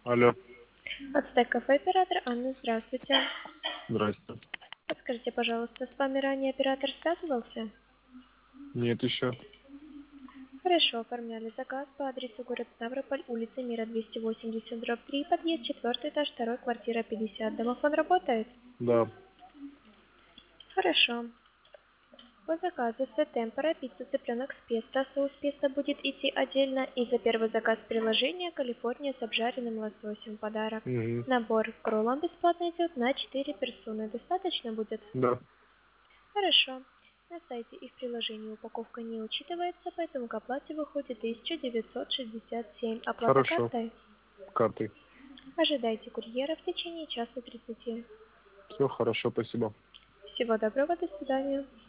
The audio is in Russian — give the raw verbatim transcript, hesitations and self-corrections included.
Алло, Ацтек кафе оператор Анна, здравствуйте. здрасте. Подскажите, пожалуйста, с вами ранее оператор связывался? Нет еще. Хорошо, оформляли заказ по адресу город Ставрополь, улица Мира двести восемьдесят, дробь три, подъезд четвертый этаж, второй, квартира пятьдесят. Домофон работает? Да. Хорошо. По заказу с темпора пицца цыпленок с песто, соус песто будет идти отдельно, и за первый заказ приложения Калифорния с обжаренным лососем подарок. Угу. Набор к роллам бесплатно идет на четыре персоны. Достаточно будет? Да. Хорошо. На сайте и в приложении упаковка не учитывается, поэтому к оплате выходит тысяча девятьсот шестьдесят семь. Оплата Хорошо. картой? Картой. Ожидайте курьера в течение часа тридцати. Все хорошо, спасибо. Всего доброго, до свидания.